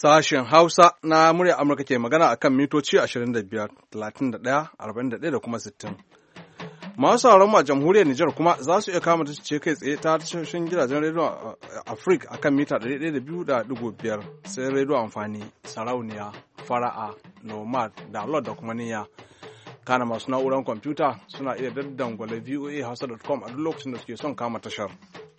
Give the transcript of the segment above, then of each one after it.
Sashen Hausa na murya Amurka ke magana akan mitoci 25, 31, 41 da kuma 60. Masu sauran a jamhuriyar Nijar kuma za su iya kama ce kai tsaye ta tashoshin gidajen rediyo Afrik akan mita 102.5 sai rediyo amfani, sarauniya, fara'a, nomad, download da kuma niyya. Kana masu na'urar kwamfuta suna iya daddangwale voahausa.com a duk lokacin da suke son kama tashar.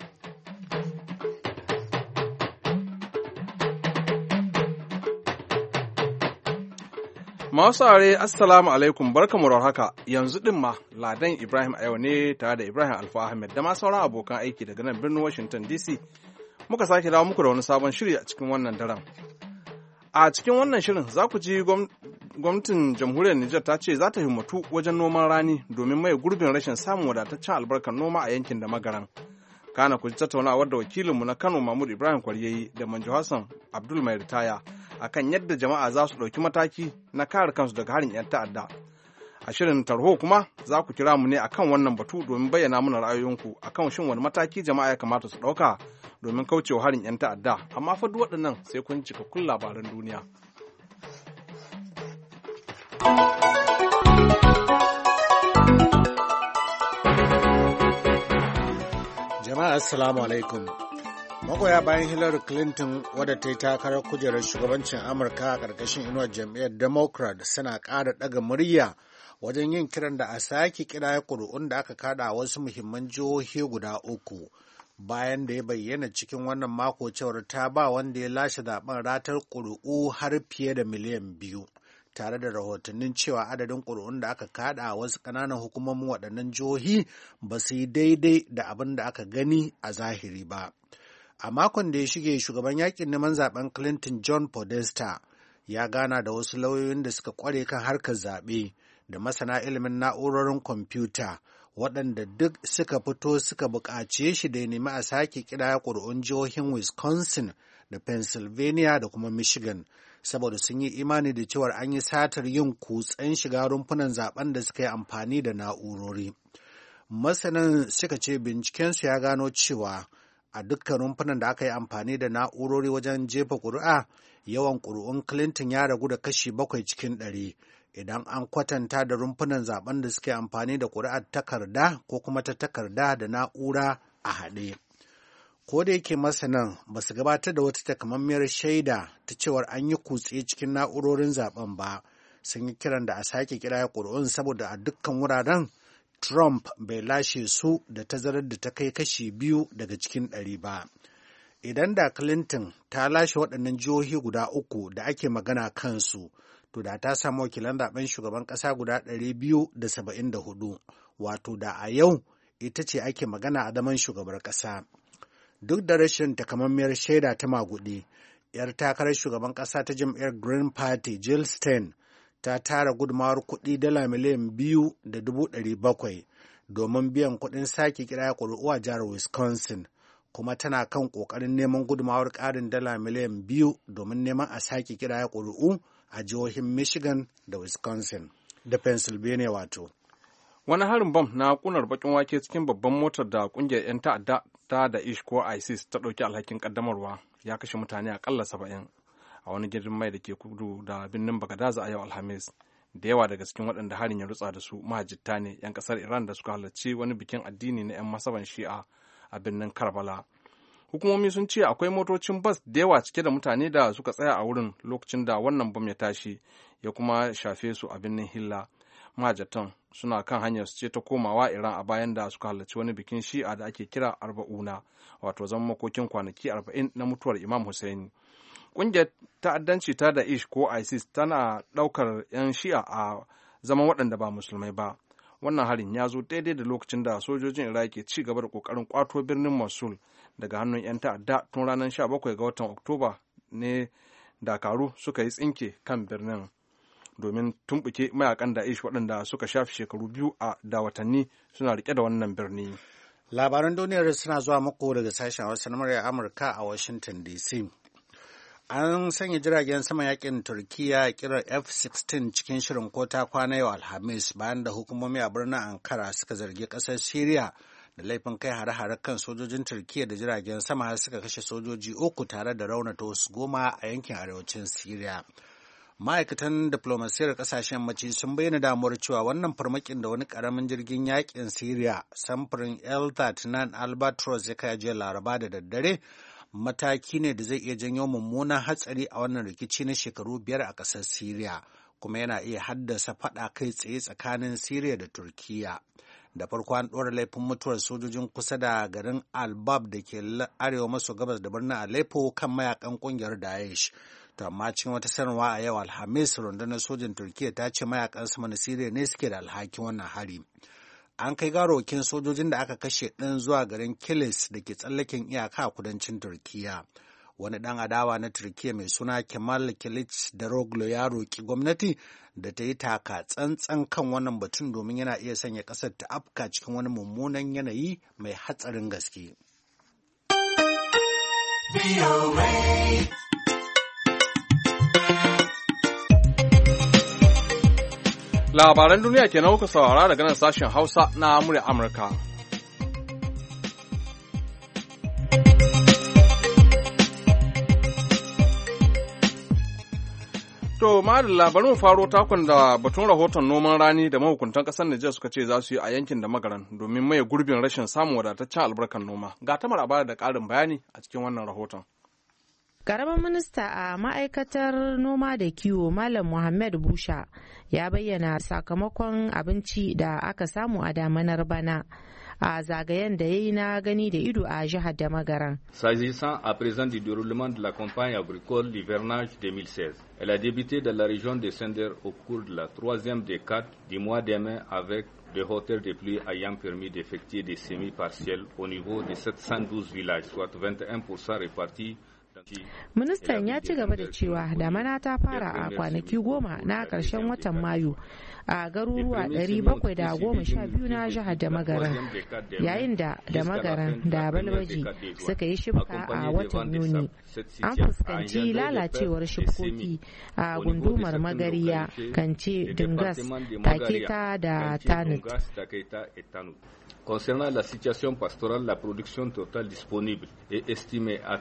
Masu saurare assalamu alaikum barkamu da haka yanzu din ma Ladan Ibrahim a yau ne tare da Ibrahim Alfa Ahmed da ma sauran abokan aiki daga nan birnin Washington DC muka sake dawo muku da wani sabon shiri a cikin wannan daren. A cikin wannan shirin za ku ji gwamnatin jamhuriyar Nijar ta ce za ta himmatu wajen noman rani domin mai gurbin rashin samun wadataccen albarkar noma a yankin da magaran. Kana ku ji tattaunawar da wakilinmu na Kano Mahmud Ibrahim Kwaryayi da Manjo Hassan Abdul Mai Ritaya akan yadda jama'a za su ɗauki mataki na kare kansu daga harin 'yan ta'adda. A shirin tarho kuma za ku kira mu ne akan wannan batu domin bayyana mana ra'ayoyinku akan shin wani mataki jama'a ya kamata su ɗauka domin kaucewa harin 'yan ta'adda. Amma fa duk waɗannan sai kun cikakkun labaran duniya. Jama'a assalamu alaikum. Magoya bayan Hillary Clinton wadda ta yi takarar kujerar shugabancin Amurka a ƙarƙashin inuwar jam'iyyar Democrat suna ƙara ɗaga murya wajen yin kiran da a sake ƙidaya ƙuri'un da aka kada a wasu muhimman jihohi guda uku bayan da ya bayyana cikin wannan mako cewar ta ba wanda ya lashe zaben ratar ƙuri'u har fiye da miliyan 2 tare da rahotannin cewa adadin ƙuri'un da aka kada a wasu ƙananan hukumomin waɗannan jihohi ba su yi daidai da abin da aka gani a zahiri ba. A makon da ya shige shugaban yakin neman zaben Clinton John Podesta ya gana da wasu lauyoyin da suka kware kan harkar zaɓe da masana ilimin na'urorin kwamfuta waɗanda duk suka fito suka buƙace shi da ya nemi a sake ƙidaya ƙuri'un jihohin Wisconsin da Pennsylvania da kuma Michigan saboda sun yi imani da cewar an yi satar yin kutsen shiga rumfunan zaben da suka yi amfani da na'urori. Masanan suka ce bincikensu ya gano cewa a dukkan rumfunan da aka yi amfani da na'urori wajen jefa ƙuri'a yawan ƙuri'un Clinton ya ragu da kashi 7 cikin 100 idan an kwatanta da rumfunan zaben da suke amfani da ƙuri'ar takarda ko kuma ta takarda da na'ura a haɗe. Ko da yake masanan ba su gabatar da wata takamammiyar shaida ta cewar an yi kutse cikin na'urorin zaben ba, sun yi kiran da a sake kiraya ƙuri'un saboda a dukkan wuraren Trump bai lashe su da tazarar da ta kai kashi 2 daga cikin 100 ba. Idan da Clinton ta lashe waɗannan jihohi guda uku da ake magana kansu, to da ta samu wakilan zaben shugaban ƙasa guda 274, wato da a yau ita ce ake magana a zaman shugabar ƙasa. Duk da rashin takamammiyar shaida ta maguɗi, 'yar takarar shugaban ƙasa ta jam'iyyar Green Party Jill Stein ta tara gudunmawar kuɗi dala miliyan 2.700 domin biyan kuɗin sake kiraya ƙuri'u a jihar Wisconsin, kuma tana kan ƙoƙarin neman gudunmawar ƙarin dala miliyan 2 domin neman a sake kiraya ƙuri'u a jihohin Michigan da Wisconsin da Pennsylvania wato. Wani harin bam na ƙunar bakin wake cikin babban motar da ƙungiyar 'yan ta'adda ta Daesh ko ISIS ta ɗauki alhakin ƙaddamarwa ya kashe mutane aƙalla 70. a wani gidan mai da ke kudu da birnin Bagadaza a yau Alhamis. Da yawa daga cikin waɗanda harin ya rutsa da su mahajjata ne 'yan ƙasar Iran da suka halarci wani bikin addini na 'yan masaban Shi'a a birnin Karbala. Hukumomi sun ce akwai motocin bas da yawa cike da mutane da suka tsaya a wurin lokacin da wannan bam ya tashi ya kuma shafe su a birnin Hilla. Mahajjatan suna kan hanyar su ce ta komawa Iran a bayan da suka halarci wani bikin Shi'a da ake kira Arba'una, wato zaman makokin kwanaki 40 na mutuwar Imam Hussein. Ƙungiyar ta'addanci ta Daesh ko ISIS tana ɗaukar 'yan Shi'a a zaman waɗanda ba musulmai ba. Wannan harin ya zo daidai da lokacin da sojojin Iraq ke ci gaba da ƙoƙarin ƙwato birnin Mosul daga hannun 'yan ta'adda tun ranar 17 ga watan Oktoba ne dakaru suka yi tsinke kan birnin domin tumɓuke mayakan Daesh waɗanda suka shafi shekaru 2 da watanni suna riƙe da wannan birni. Labaran duniyar suna zuwa muku daga sashen Hausa na murya Amurka a Washington DC. An sanya jiragen saman yakin Turkiyya kirar F-16 cikin shirin ko ta kwana yau Alhamis bayan da hukumomi a birnin Ankara suka zargi ƙasar Syria da laifin kai hare-hare kan sojojin Turkiyya da jiragen sama har suka kashe sojoji 3 tare da raunata wasu 10 a yankin arewacin Siriya. Ma'aikatan diplomasiyar kasashen mace sun bayyana damuwar cewa wannan farmakin da wani karamin jirgin yakin Siriya samfurin L-39 Albatros ya kai jiya Laraba da daddare mataki ne da zai iya janyo mummunan hatsari a wannan rikici na shekaru 5 a ƙasar Siriya, kuma yana iya haddasa faɗa kai tsaye tsakanin Siriya da Turkiyya. Da farko an ɗora laifin mutuwar sojojin kusa da garin Albab da ke arewa maso gabas da birnin Aleppo kan mayakan ƙungiyar Daesh. To amma cikin wata sanarwa a yau Alhamis, rundunar sojin Turkiyya ta ce mayakan sama na Siriya ne suke da alhakin wannan hari. An kai garokin sojojin da aka kashe ɗin zuwa garin Kilis da ke tsallaken iyaka a kudancin Turkiyya. Wani ɗan adawa na Turkiyya mai suna Kemal Kılıçdaroğlu ya roƙi gwamnati da ta yi taka tsantsan kan wannan batun domin yana iya sanya ƙasar ta afka cikin wani mummunan yanayi mai hatsarin gaske. Labaran duniya ke kuka saurara daga nan sashen Hausa na murya Amurka. To, madalla bari mu faro takon da batun rahoton noman rani da mahukuntan ƙasar Nijar suka ce za su yi a yankin da magaran domin maye gurbin rashin samun wadataccen albarkar noma. Ga Tamar a da ƙarin bayani a cikin wannan rahoton. Karamin minista a ma'aikatar noma da kiwo Malam Muhammad Busha ya bayyana sakamakon abinci da aka samu a damanar bana a zagayen da ya yi na gani da ido a jihar da magaran. S'agissant à présent du déroulement de la campagne agricole d'hivernage 2016, elle a débuté dans la région de Sender au cours de la 3e décade du mois de mai avec des hauteurs de pluie ayant permis d'effectuer des semis partiels au niveau de 712 villages, soit 21% répartis. Ministan ya ci gaba da cewa damana ta fara a kwanaki 10 na ƙarshen watan Mayu a garuruwa 712 na jihar da magaran, yayin da magaran da balbaji suka yi shibka a watan Yuni. An fuskanci lalacewar shibkoki a gundumar Magariya, Kance, Dingas, Taketa da Tanut. Concernant la situation pastorale, la production totale disponible est estimée à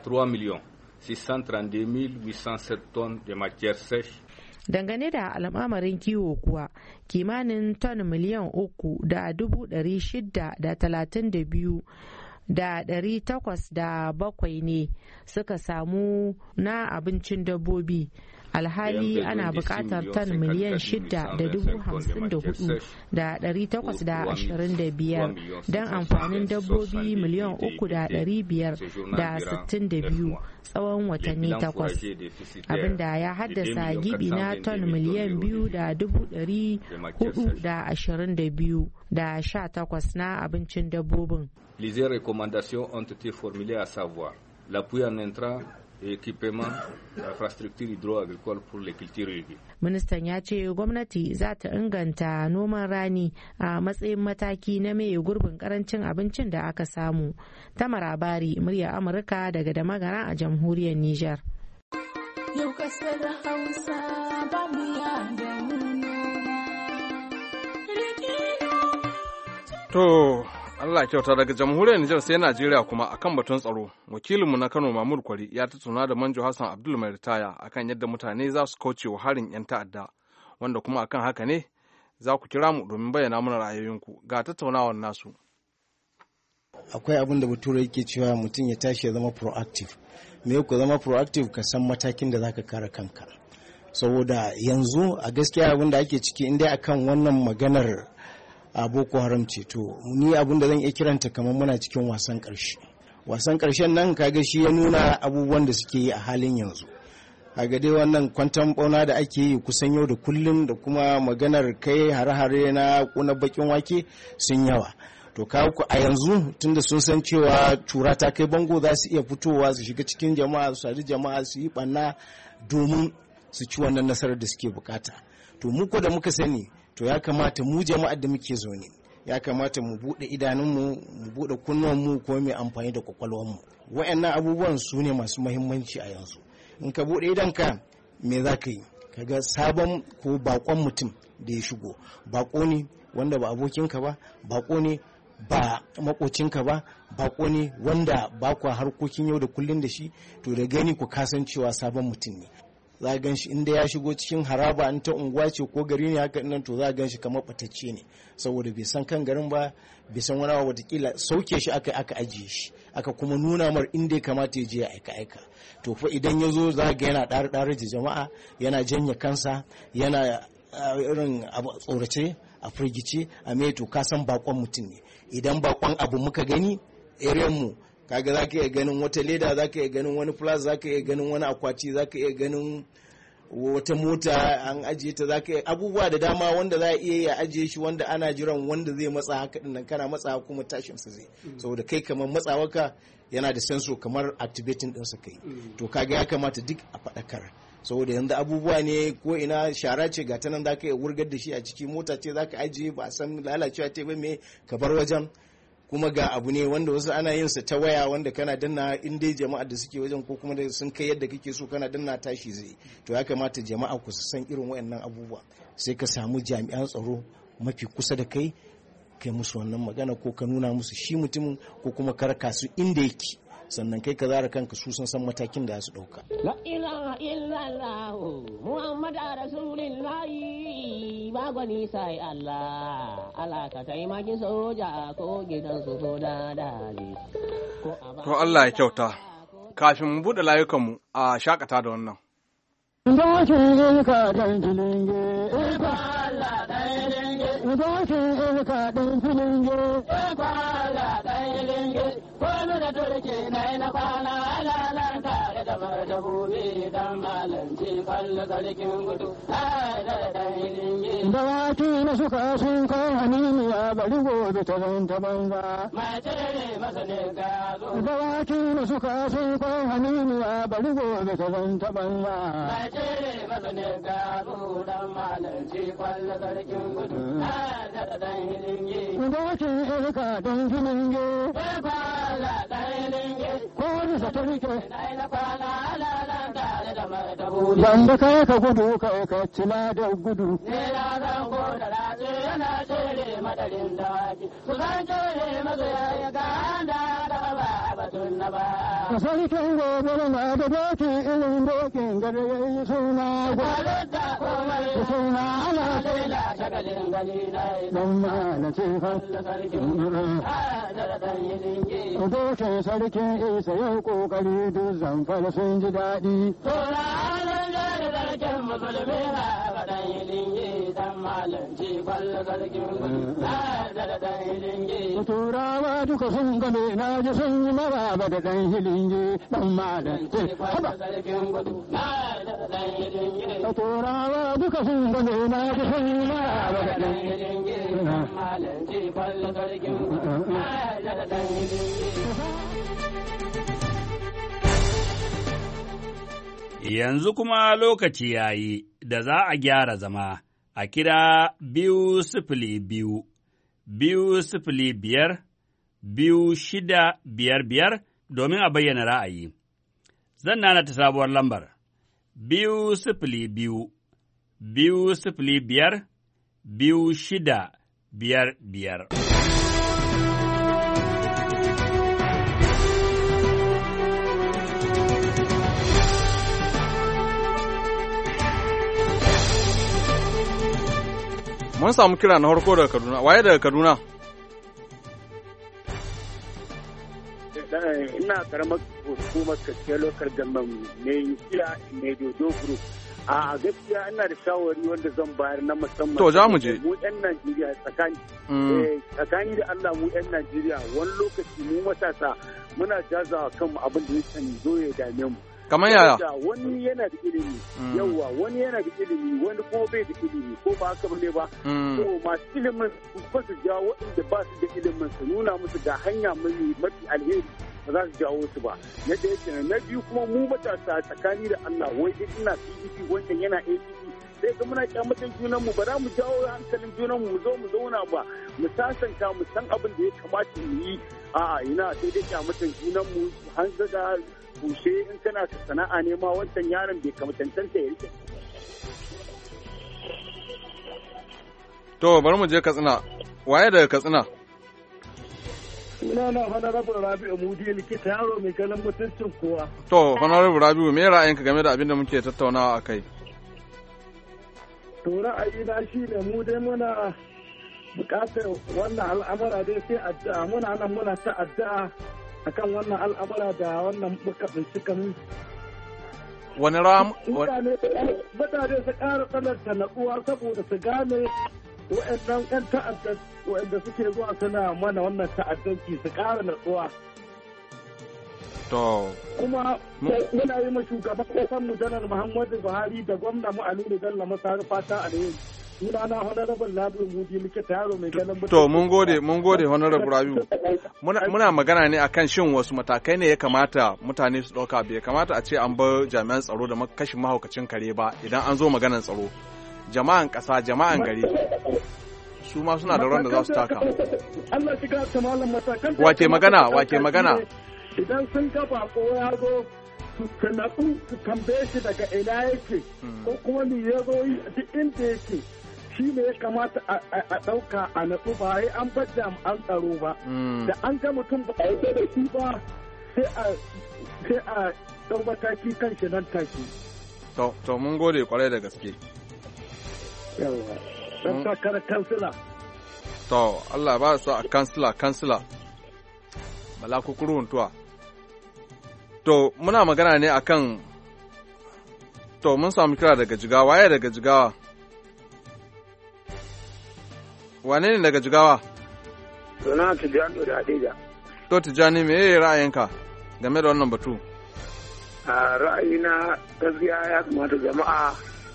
3,632,807 tonnes de matière sèche. Dangane da al'amarin kiwo kuwa kimanin ton miliyan 3,632,807 ne suka samu na abincin dabbobi, alhali ana buƙatar tan miliyan 6,54,825 don amfanin dabbobi miliyan 3,562 tsawon watanni 8, abinda ya haddasa gibi na ton miliyan 2,422,18 na abincin dabbobin. Les recommandations ont été formulées à savoir l'appui en intrants et équipement d'infrastructures hydro-agricoles pour les cultures irriguées. Ministan ya ce gwamnati za ta inganta noman rani a matsayin mataki na mai gurbin karancin abincin da aka samu. Tamar Abari, murya Amurka daga Damagara a jamhuriyar Nijar. Yau kasar Hausa ba mu yada To, Allah kyauta daga jamhuriyar Nijar sai Najeriya kuma akan batun tsaro. Wakilinmu na Kano Mahmud Kwari ya tattauna da Manjo Hassan Abdul mai ritaya akan yadda mutane za su kauce wa harin 'yan ta'adda, wanda kuma akan haka ne za ku kira mu domin bayyana mana ra'ayoyinku. Ga tattaunawar nasu. Akwai abin da bature yake cewa mutum ya tashi ya zama proactive. Me ku zama proactive ka san matakin da zaka kare kanka. Saboda yanzu a gaskiya abin da ake ciki inda akan wannan maganar a Boko Haram ce, to ni abin da zan iya kiranta kamar muna cikin wasan ƙarshe. Wasan ƙarshen nan kaga shi ya nuna abubuwan da suke yi a halin yanzu. Kaga dai wannan kwantan bauna da ake yi kusan yau da kullum da kuma maganar kai hare-hare na kuna bakin wake sun yawa. To kawo a yanzu tunda sun san cewa cura ta kai bango za su iya fitowa su shiga cikin jama'a su sadu jama'a su yi ɓanna domin su ci wannan nasarar da suke bukata. To mu ko da muka sani to ya kamata mu jama'ar da muke zaune ya kamata mu buɗe idanunmu mu buɗe kunnuwanmu ko mai amfani da kwakwalwarmu. Wa'annan abubuwan su ne masu muhimmanci a yanzu. In ka buɗe idanka me za ka yi? Kaga sabon ko bakon mutum da ya shigo, bako ne wanda ba abokinka ba, bako ne ba makocinka ba, bako ne wanda ba ku harkokin yau da kullun da shi, to da gani ku kasancewa sabon mutum ne. Za a gan shi inda ya shigo cikin haraba in ta unguwa ce ko gari ne haka nan, to za a gan shi kamar ɓatacce ne, saboda bai san kan garin ba, bai san wani abu, watakila sauke shi aka ajiye shi, aka kuma nuna mar inda ya kamata ya je ya aika. To fa idan ya zo za ga yana ɗare da jama'a, yana janye kansa, yana irin tsorace a firgice a mai, to ka san bakon mutum ne. Idan bakon abu muka gani mu kaga za ka iya ganin wata leda, za ka iya ganin wani plus, za ka iya ganin wani akwati, za ka iya ganin wata mota an ajiye ta, za ka iya abubuwa da dama wanda za a iya ya ajiye shi, wanda ana jiran wanda zai matsa haka din nan, kana matsa kuma tashin sa zai, saboda kai kamar matsawaka yana da sensor kamar activating din sa kai. To kaga ya kamata duk a faɗakar, saboda yanzu abubuwa ne ko ina shara ce ga ta nan, za ka iya wurgar da shi a ciki, mota ce za ka ajiye ba a san lalacewa ta ba, me ka bar wajen. Kuma ga abu ne wanda wasu ana yin sa ta waya, wanda kana danna in dai jama'a da suke wajen ko kuma da sun kai yadda kake so kana danna tashi zai. To ya kamata jama'a ku san irin wayannan abubuwa, sai ka samu jami'an tsaro mafi kusa da kai musu wannan magana, ko ka nuna musu shi mutumin, ko kuma karka su inda yake, sannan kai ka zara kanka, su san matakin da su dauka. La ilaha illallah Muhammad Rasulullah, ba gwani sai Allah, Allah ka taimaki soja ko gidan su ko dadali. To Allah ya kyauta. Kafin mu buɗe layukanmu a shakata da wannan. Dokin ka dan filinge, ba Allah dan filinge. Dokin ka dan filinge, ba Allah dan filinge. Kwanu da turke na kwana alalan tare da martabubi dan malanci kwallo sarkin gudu da dan filinge. Dawaki na suka sun kai haniniya bari gobe ta zan ta banza. Mace ne masanin gazo. Dawaki na suka sun kai haniniya bari gobe ta zan ta banza. Mace masanin gazo dan malanci kwallo sarkin gudu da dan filinge. Dokin ka dan filinge, kwala dan filinge. Ko ni sa turke na kwana alalan tare da martabubi. Wanda kai ka gudu kai ka cila da gudu. Ne na zan ko da race yana shere madarin dawaki. Su zan shere mazoya ya ganda da ba batun na ba. Sarkin gobe na da doki irin dokin gare yayi suna. Gwalata komai suna ala sai la shagalin gani na. Dan ma na ce falla sarkin da dan yilinge. Dokin sarkin isa yau kokari duk zamfara sun ji daɗi. Tora alan da sarkin musulmi ha dan yilinge dan malanci falla sarkin da dan yilinge. Turawa duka sun gane na ji sun yi maraba da dan yilinge dan malanci falla sarkin gudu da dan yilinge. Turawa duka sun gane na ji sun yi maraba da dan yilinge dan malanci falla sarkin gudu da dan yilinge. Yanzu kuma lokaci ya yi da za a gyara zama a kira 202, 205, 2655 domin a bayyana ra'ayi. Zan nana ta sabuwar lambar 202, 205, 2655. Mun samu kira na harko daga Kaduna. Waye daga Kaduna? Ina karamar hukumar Kaskiya Local Government mai kira mai dodo group. A gaskiya ina da shawari wanda zan bayar na musamman. To za mu je. Mu 'yan Najeriya tsakani da Allah mu 'yan Najeriya wani lokaci mu matasa muna jazawa kanmu abin da ya sani zo ya dame mu. Kamar yaya? Wani yana da ilimi, yawwa wani yana da ilimi, wani kuma bai da ilimi, ko ba haka bane ba. To masu ilimin ba su jawo waɗanda ba su da ilimin su nuna musu ga hanya mafi alheri ba za su jawo su ba. Na da yake na biyu kuma mu matasa tsakani da Allah wai ina PDP wannan yana APC sai ga muna kyamatan junanmu ba za mu jawo hankalin junanmu mu zo mu zauna ba mu sasanta mu san abin da ya kamata mu yi a'a ina sai dai kyamatan junanmu hanzaga bushe in kana sana'a ne ma wancan yaron bai kamtantanta ya rike. To bari mu je Katsina. Waye daga Katsina? Suna na Honorable Rabi'u Mudi likita yaro mai ganin mutuncin kowa. To, Honorable Rabi'u, me ra'ayinka game da abin da muke tattaunawa a kai? To ra'ayina shi ne mu dai muna bukatar wannan al'amura dai sai addu'a muna ta addu'a akan wannan al'amura da wannan muka bincika mu. Wani ram? Mutane su ƙara tsananta natsuwa saboda su gane waɗannan 'yan ta'adda waɗanda suke zuwa suna mana wannan ta'addanci su ƙara natsuwa. To. Kuma muna yi ma shugaban ƙasar mu Janar Muhammadu Buhari da gwamna mu Aminu Bello Masari fata alheri. Suna na Honorable Rabi'u Mudi likita yaro mai ganin mutum. To mun gode Honorable Rabi'u. Muna magana ne akan shin wasu matakai ne ya kamata mutane su ɗauka, bai kamata a ce an bar jami'an tsaro da kashin mahaukacin kare ba idan an zo maganan tsaro. Jama'an ƙasa, jama'an gari su ma suna da ran da za su taka. Allah shiga ta malam matakan. Wake magana. Idan sun ga bako ya zo su natsu su tambaye shi daga ina yake ko kuma ni ya zo duk inda yake shi ne ya kamata a ɗauka a natsu ba yi an bar jami'an tsaro ba. Da an ga mutum ba a yi da shi ba sai a ɗau mataki kan shi nan take. To mun gode kwarai da gaske. Yawa, don takarar kansila. To Allah ba su a kansila. Bala kukuru huntuwa. To, muna magana ne akan, to, mun samu kira daga Jigawa, waye daga Jigawa? Wane ne daga Jigawa? Suna Tijjani da Hadija. To, Tijjani, me yi ra'ayinka game da wannan batu? A ra'ayina gaskiya ya kamata jama'a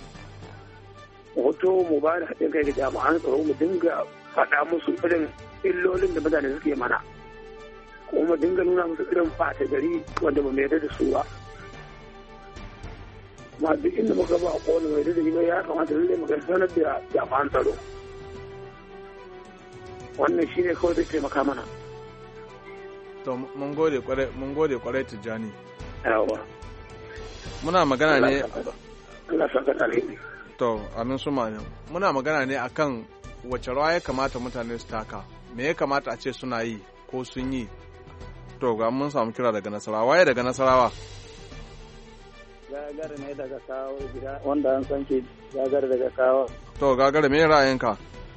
hoto mu ba da haɗin kai ga jama'an tsaro mu dinga faɗa musu irin illolin da mutane suke mana. Kuma dinga nuna musu irin fata gari wanda ba mai yarda da su ba. Ma duk inda muka ba kowane mai yarda da shi ya kamata lalle mu sanar da jama'an tsaro. Wannan shi ne kawai zai taimaka mana. To mun gode kwarai Tijjani. Yawa. Muna magana ne. Allah saka alheri. To amin su muna magana ne akan wace rawa ya kamata mutane su taka. Me ya kamata a ce suna yi ko sun yi. To ga mun samu kira daga Nasarawa. Waye daga Nasarawa? Gagara ne daga Kawo gida wanda an san ke Gagara daga Kawo. To Gagara me ra'ayinka?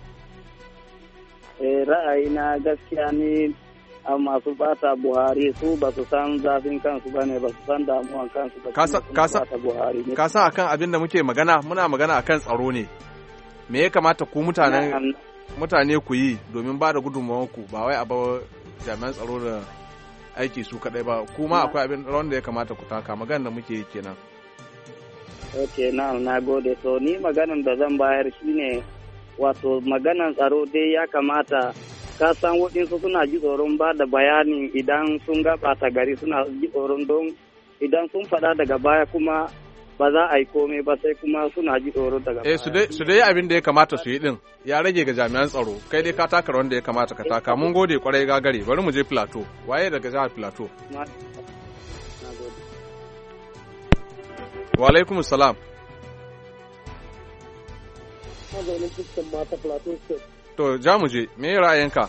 Ra'ayina gaskiya ne a masu bata Buhari su ba su san zafin kansu ba ne ba su san damuwan kansu ba. Ka san akan abin da muke magana muna magana akan tsaro ne. Me ya kamata ku mutane ku yi domin ba da gudunmawanku ba wai a ba jami'an tsaro da aiki su kadai ba kuma akwai abin rawan da ya kamata ku taka magana da muke yi kenan. Ok, na gode. So ni maganan da zan bayar shine wato maganan tsaro dai ya kamata ka san waɗansu suna ji tsoron ba da bayanin idan sun ga ɓata gari suna ji tsoron don idan sun faɗa daga baya kuma ba za a yi komai ba sai kuma suna ji tsoro daga baya. Su dai abin da ya kamata su yi din ya rage ga jami'an tsaro kai dai ka taka rawan da ya kamata ka taka mun gode kwarai Gagare bari mu je Plateau waye daga jihar Plateau. Wa alaikum salam. To ja mu je me ra'ayinka?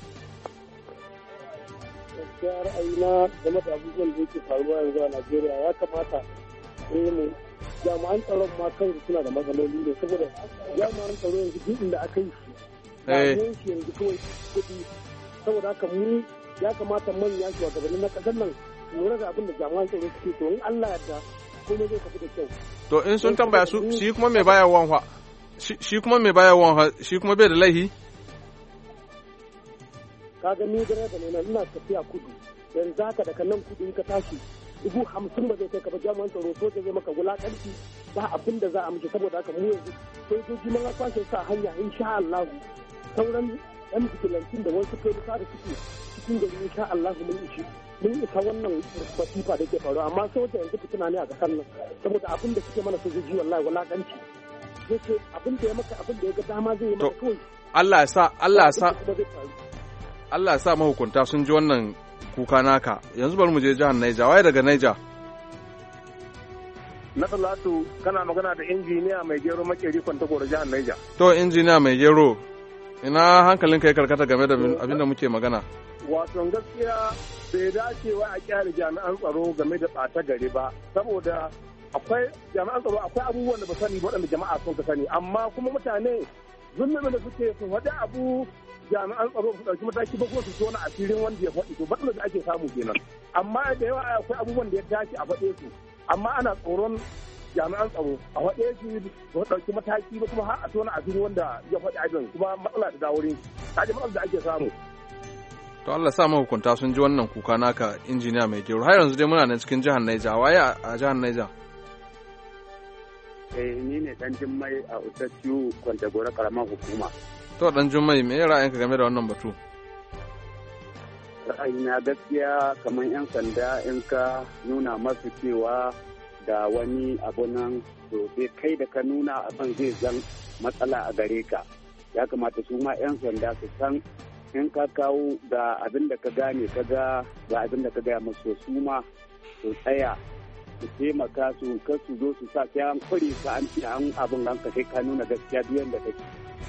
Gaskiya ra'ayina game da abubuwan da yake faruwa yanzu a Najeriya ya kamata mu jami'an tsaron ma kansu suna da matsaloli ne saboda jami'an tsaro yanzu duk inda aka yi shi yanzu kawai kuɗi saboda haka mu ya kamata manya shugabanni na ƙasar nan lura da abin da jami'an tsaro suke to in Allah ya da komai zai tafi da kyau. To in sun tambaya su shi kuma mai bayarwan fa shi kuma mai bayarwan shi kuma bai da laihi. Kaga ni da ne ina tafiya kudu yanzu haka daga nan kudu in ka tashi 50,000 ba zai kai ka ba jami'an tsaro soja zai maka wulakanci ba abin da za a miki saboda haka mu yanzu sojoji mun kwashe sa hanya insha Allah sauran yan bikilantin da wasu kai da suke cikin gari insha Allah mun isa wannan masifa da ke faruwa amma soja yanzu fitina ne a kasar nan saboda abin da suke mana sojoji wallahi wulakanci yake abin da ya maka abin da ya ga dama zai yi maka kawai Allah ya sa mahukunta sun ji wannan kuka naka yanzu bari mu je jihar Niger waye daga Niger. Na Talatu kana magana da injiniya mai gero makeri Kwantagoro jihar Niger. To injiniya mai gero ina hankalinka ya karkata game da abin da muke magana. wato gaskiya bai dace wa a kyara jami'an tsaro game da ɓata gari ba, saboda akwai jami'an tsaro akwai abubuwan da ba sani waɗanda jama'a sun ka sani, amma kuma mutane zulmin da suke su faɗi abu jami'an tsaro su ɗauki mataki ba ko su tona asirin wanda ya faɗi, to batun da ake samu kenan. Amma da yawa akwai abubuwan da ya dace a faɗe su, amma ana tsoron jami'an tsaro a faɗe su su ɗauki mataki ba kuma har a tona asirin wanda ya faɗi abin, kuma matsala da dawuri kaji matsalar da ake samu. To Allah sa mahukunta sun ji wannan kuka naka injiniya mai gero. Har yanzu dai muna nan cikin jihar Niger. Waye a jihar Niger? Ni ne dan Jummai a Utacciu Kwantagora karamar hukuma. To dan Jummai me ra'ayinka game da wannan batu? Ra'ayina gaskiya kamar 'yan sanda in ka nuna masu cewa da wani abu nan to sai kai da ka nuna abin zai zan matsala a gare ka. Ya kamata su ma 'yan sanda su san in ka kawo ga abin da ka gane ka ga abin da ka gaya masu su ma su tsaya su taimaka su kar su zo su sa sai an kware ka an ce an abin ranka sai ka nuna gaskiya biyan da kake.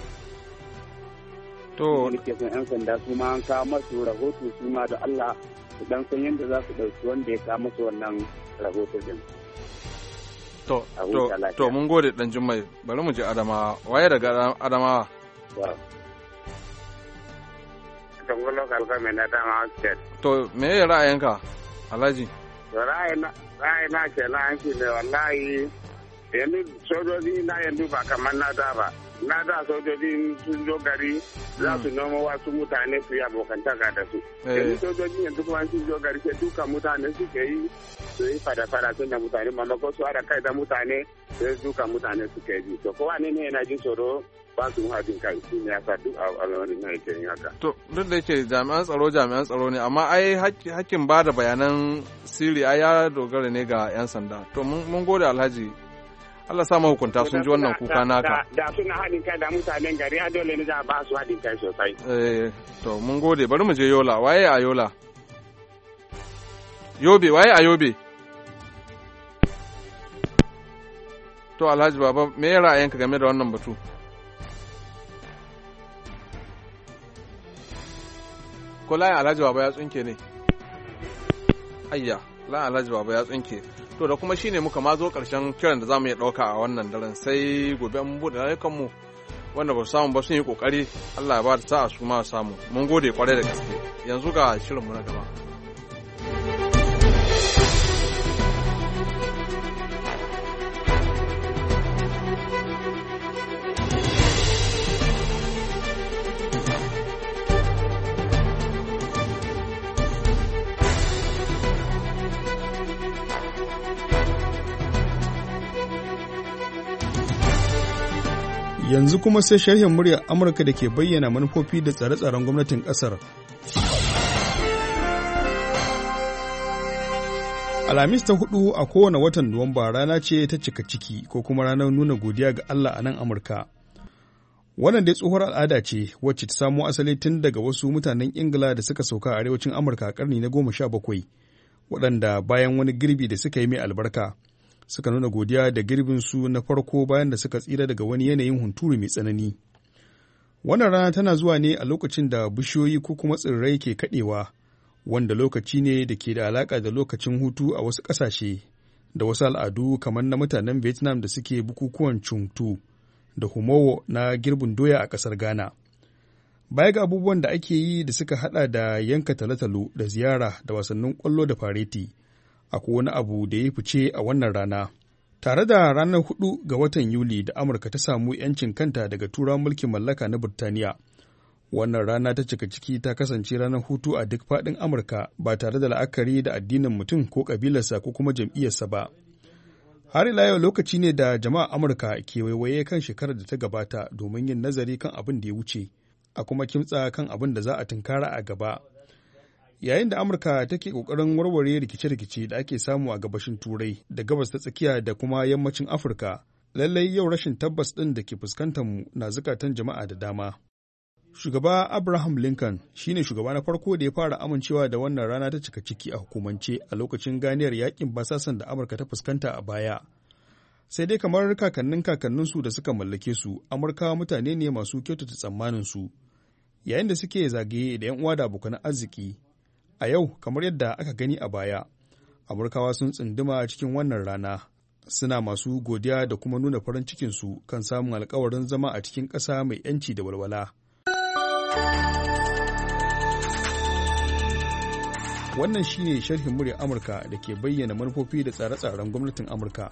To nake son 'yan sanda su ma an kawo masu rahoto su ma da Allah su dan san yadda za su ɗauki wanda ya kawo masu wannan rahoto din. To mun gode dan Jummai, bari mu je Adamawa. Waye daga Adamawa? Tongolo kalkame na Adamawa State. To me ya ra'ayinka Alhaji? To ra'ayina kenan an ce ne wallahi yanzu sojoji na yanzu ba kamar na da ba. Na da sojoji sun zo gari za su noma wasu mutane su yi abokantaka da su. Yanzu sojoji yanzu kuma sun zo gari sai duka mutane suke yi su yi fada-fada sun da mutane mamakon su haɗa kai da mutane sai duka mutane suke yi. To kowa ne yana jin tsoro ba su haɗin kai shi ne ya sa duk al'amarin na yake yin haka. To duk da yake jami'an tsaro ne amma ai hakkin ba da bayanan sirri ai ya dogara ne ga 'yan sanda. To mun gode Alhaji. Allah sa mahukunta sun ji wannan kuka naka. Da suna haɗin kai da mutanen gari a dole ne za a ba su haɗin kai sosai. To mun gode bari mu je Yola. Waye a Yola? Yobe, waye a Yobe? To Alhaji Baba, me ya ra'ayinka game da wannan batu? Ko layin Alhaji Baba ya tsinke ne? Ayya, layin Alhaji Baba ya tsinke. To da kuma shine muka ma zo ƙarshen kiran da za mu iya ɗauka a wannan daren sai gobe mun buɗe layukanmu wanda ba su samu ba sun yi ƙoƙari Allah ya ba da sa'a su ma samu. Mun gode ƙwarai da gaske. Yanzu ga shirinmu na gaba. Yanzu kuma sai sharhin muryar Amurka da ke bayyana manufofi da tsare-tsaren gwamnatin ƙasar. Alhamis ta 4 a kowane watan Nuwamba rana ce ta cika ciki ko kuma ranar nuna godiya ga Allah a nan Amurka. Wannan dai tsohuwar al'ada ce wacce ta samo asali tun daga wasu mutanen Ingila da suka sauka a arewacin Amurka a ƙarni na 17, waɗanda bayan wani girbi da suka yi mai albarka. Suka nuna godiya da girbinsu na farko bayan da suka tsira daga wani yanayin hunturu mai tsanani. Wannan rana tana zuwa ne a lokacin da bishiyoyi ko kuma tsirrai ke kaɗewa, wanda lokaci ne da ke da alaƙa da lokacin hutu a wasu ƙasashe, da wasu al'adu kamar na mutanen Vietnam da suke bukukuwan Chung Tu da Humowo na girbin doya a ƙasar Ghana. Baya ga abubuwan da ake yi da suka haɗa da yanka talotalo da ziyara da wasannin ƙwallo da fareti. Akwai wani abu da ya fice a wannan rana. Tare da ranar 4 ga watan Yuli da Amurka ta samu 'yancin kanta daga turawan mulkin mallaka na Burtaniya, wannan rana ta cika ciki ta kasance ranar hutu a duk faɗin Amurka ba tare da la'akari da addinin mutum ko ƙabilarsa ko kuma jam'iyyarsa ba. Har ila yau lokaci ne da jama'a Amurka ke waiwaye kan shekarar da ta gabata domin yin nazari kan abin da ya wuce, a kuma kimtsa kan abin da za a tunkara a gaba. Yayin da Amurka take ƙoƙarin warware rikice-rikice da ake samu a gabashin Turai da gabas ta tsakiya da kuma yammacin Afirka, lallai yau rashin tabbas ɗin da ke fuskantar mu na zukatan jama'a da dama. Shugaba Abraham Lincoln shi ne shugaba na farko da ya fara amincewa da wannan rana ta cika ciki a hukumance a lokacin ganiyar yakin basasan da Amurka ta fuskanta a baya. Sai dai kamar kakanninsu da suka mallake su, Amurkawa mutane ne masu kyautata tsammaninsu. yayin da suke zagaye da 'yan uwa da abokan arziki. A yau, kamar yadda aka gani a baya, Amurkawa sun tsunduma cikin wannan rana, suna masu godiya da kuma nuna farin cikinsu kan samun alkawarin zama a cikin ƙasa mai 'yanci da walwala. Wannan shi ne sharhin muryar Amurka da ke bayyana manufofi da tsare-tsaren gwamnatin Amurka.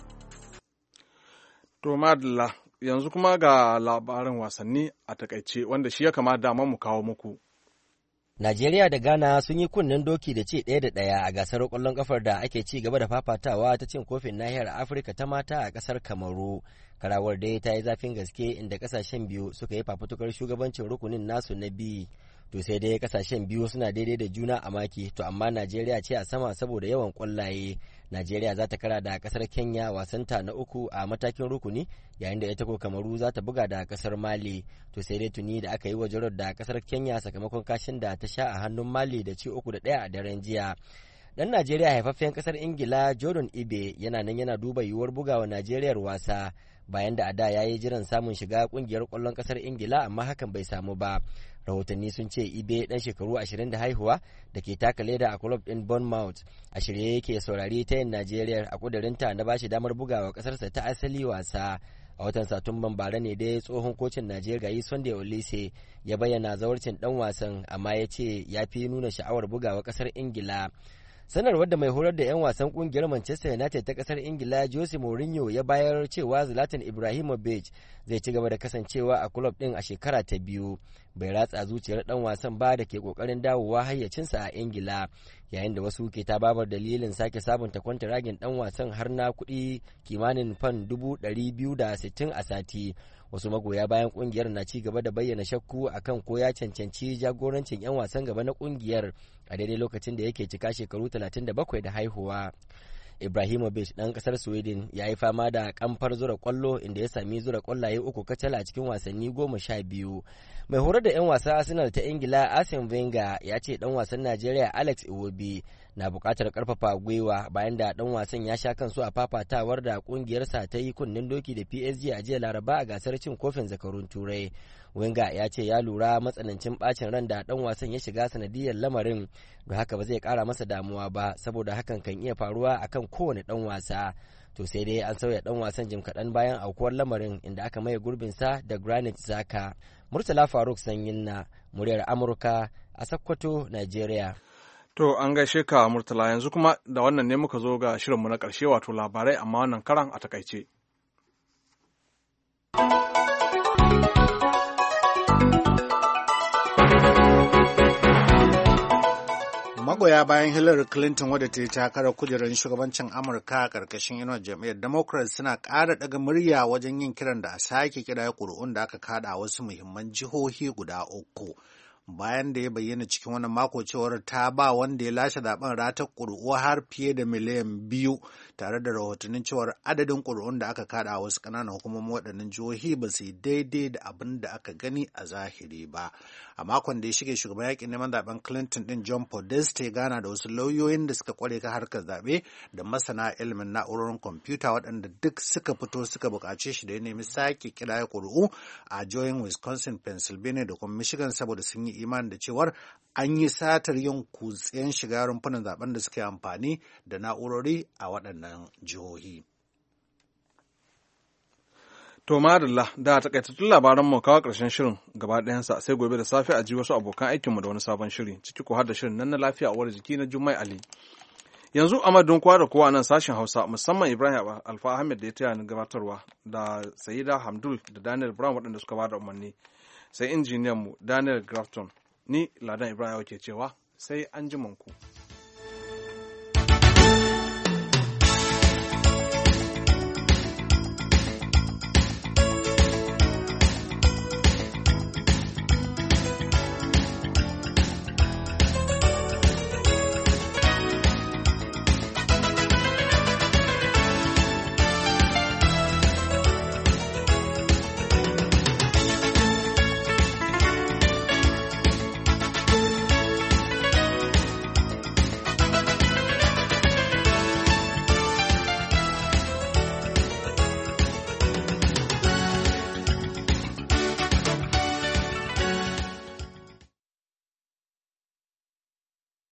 To madalla, yanzu kuma ga labarin wasanni a takaice wanda shi ya kamata dama mu kawo muku. Najeriya da Ghana sun yi kunnen doki da ci 1-1 a gasar ƙwallon ƙafar da ake ci gaba da fafatawa ta cin kofin nahiyar Afirka ta mata a ƙasar Kamaru. Karawar dai ta yi zafin gaske inda ƙasashen biyu suka yi fafutukar shugabancin rukunin nasu na biyu. To sai dai ƙasashen biyu suna daidai da juna a maki, to amma Najeriya ce a sama saboda yawan ƙwallaye. Najeriya za ta kara da ƙasar Kenya wasanta na uku a matakin rukuni, yayin da ita ko Kamaru za ta buga da ƙasar Mali. To sai dai tuni da aka yi wa jarar da ƙasar Kenya sakamakon kashin da ta sha a hannun Mali da ci 3-1 a daren jiya. Dan Najeriya haifaffen ƙasar Ingila Jordan Ibe yana nan yana duba yiwuwar bugawa Najeriyar wasa bayan da a da ya yi jiran samun shiga ƙungiyar ƙwallon ƙasar Ingila amma hakan bai samu ba. Rahotanni sun ce Ibe dan shekaru 20 da haihuwa da ke taka leda a club din Bournemouth a shirye yake saurari ta yin Najeriya a kudurinta na bashi damar bugawa ƙasarsa ta asali wasa. A watan Satumban bara ne dai tsohon kocin Najeriya Sunday Olise ya bayyana zawarcin dan wasan, amma ya ce ya fi nuna sha'awar bugawa ƙasar Ingila. Sanarwar da mai horar da 'yan wasan kungiyar Manchester United ta kasar Ingila Jose Mourinho ya bayar cewa Zlatan Ibrahimovic zai ci gaba da kasancewa a kulob din a shekara ta biyu bai ratsa zuciyar dan wasan ba da ke kokarin dawowa hayyacinsa a Ingila, yayin da wasu ke ta babar dalilin sake sabunta kwantaragin dan wasan har na kuɗi kimanin fan 260 a sati. Wasu magoya bayan kungiyar na ci gaba da bayyana shakku akan ko ya cancanci jagorancin 'yan wasan gaba na kungiyar a daidai lokacin da yake cika shekaru 37 da haihuwa. Ibrahimovic ɗan ƙasar Sweden ya yi fama da kamfar zura kwallo inda ya sami zura kwallaye 3 kacal a cikin wasanni 12. Mai horar da 'yan wasa Arsenal ta Ingila Arsene Wenger ya ce ɗan wasan Najeriya Alex Iwobi na buƙatar ƙarfafa gwiwa bayan da ɗan wasan ya sha kansu a fafatawar da ƙungiyarsa ta yi kunnen doki da PSG a jiya Laraba a gasar cin kofin zakarun Turai. Wenger ya ce ya lura matsanancin bacin ran da ɗan wasan ya shiga sanadiyar lamarin, da haka ba zai ƙara masa damuwa ba saboda hakan kan iya faruwa akan kowane ɗan wasa. To sai dai an sauya ɗan wasan jim kaɗan bayan aukuwar lamarin inda aka maye gurbinsa da Granit Xhaka. Murtala Faruk Sanyin na muryar Amurka a Sokoto, Najeriya. To an gaishe ka Murtala, yanzu kuma da wannan ne muka zo ga shirinmu na ƙarshe wato labarai amma wannan karan a takaice. Magoya bayan Hillary Clinton wadda ta yi takarar kujerar shugabancin Amurka a ƙarƙashin inuwar jam'iyyar Democrat suna ƙara ɗaga murya wajen yin kiran da a sake kira ƙuri'un da aka kada a wasu muhimman jihohi guda 3. Bayan da ya bayyana cikin wani mako cewar ta ba wanda ya lashe zaben ratar ƙuri'u har fiye da miliyan 2 tare da rahotannin cewar adadin ƙuri'un da aka kada a wasu ƙananan hukumomin waɗannan jihohi ba su yi daidai da abin da aka gani a zahiri ba. A makon da ya shige shugaban yakin neman zaben Clinton din John Podesta ya gana da wasu lauyoyin da suka kware kan harkar zaɓe da masana ilimin na'urorin kwamfuta waɗanda duk suka fito suka buƙace shi da ya nemi sake kira ƙuri'u a jihohin Wisconsin, Pennsylvania da kuma Michigan saboda sun yi imanin da cewar an yi satar yin kutsen shiga rumfunan zaben da suke amfani da na'urori a waɗannan jihohi. To madalla da takaitattun labaran mu kawo ƙarshen shirin gaba ɗayansa sai gobe da safe a ji wasu abokan aikinmu da wani sabon shiri ciki ko har da shirin nan na lafiya uwar jiki na Jummai Ali. Yanzu a madadin kowa da kowa nan sashen Hausa musamman Ibrahim Alfa Ahmed da ya taya ni gabatarwa da Saida Hamdul da Daniel Brown waɗanda suka bada umarni sai injiniyan mu Daniel Grafton ni Ladan Ibrahim ke cewa sai an ji ku.